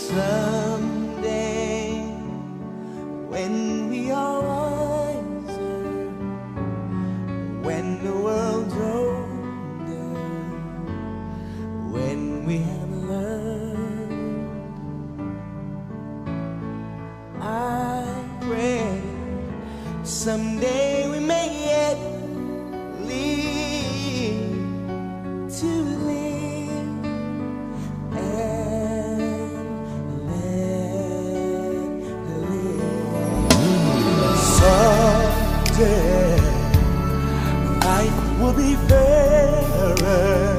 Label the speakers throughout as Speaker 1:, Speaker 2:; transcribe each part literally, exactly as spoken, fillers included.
Speaker 1: Someday, when we are wiser, when the world's older, when we have learned, I pray someday we may yet live to live and let live. Someday life will be fairer,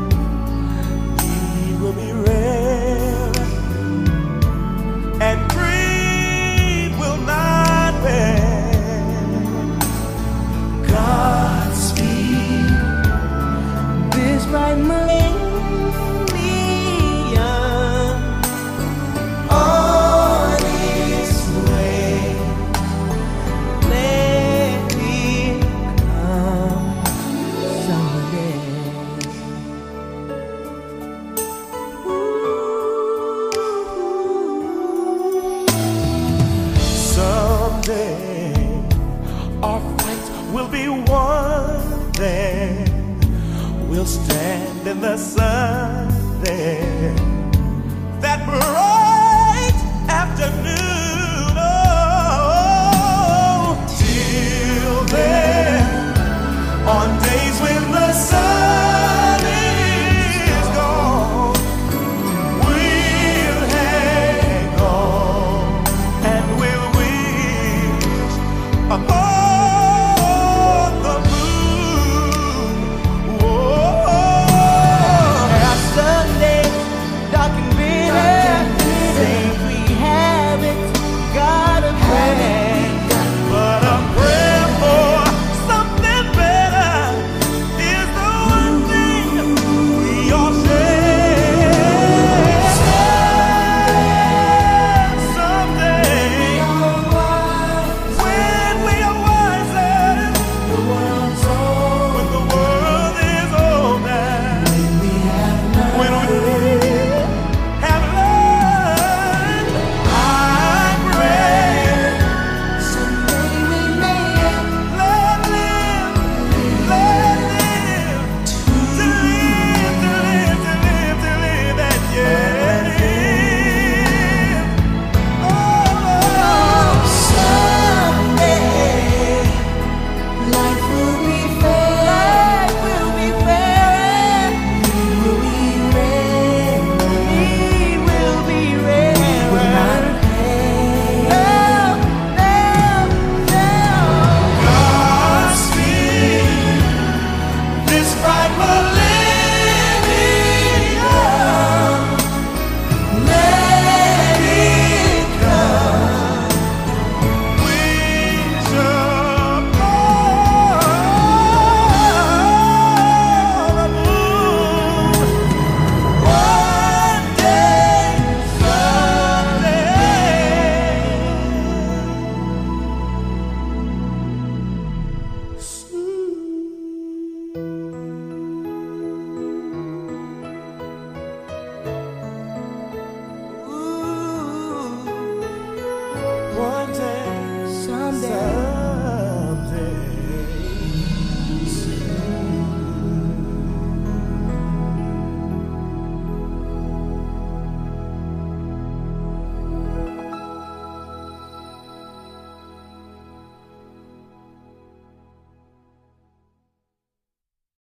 Speaker 1: he will be rare, and greed will not reign. Godspeed this bright millennium on its way. Let it come someday. Someday our fight will be won. Then we'll stand in the sun there that bright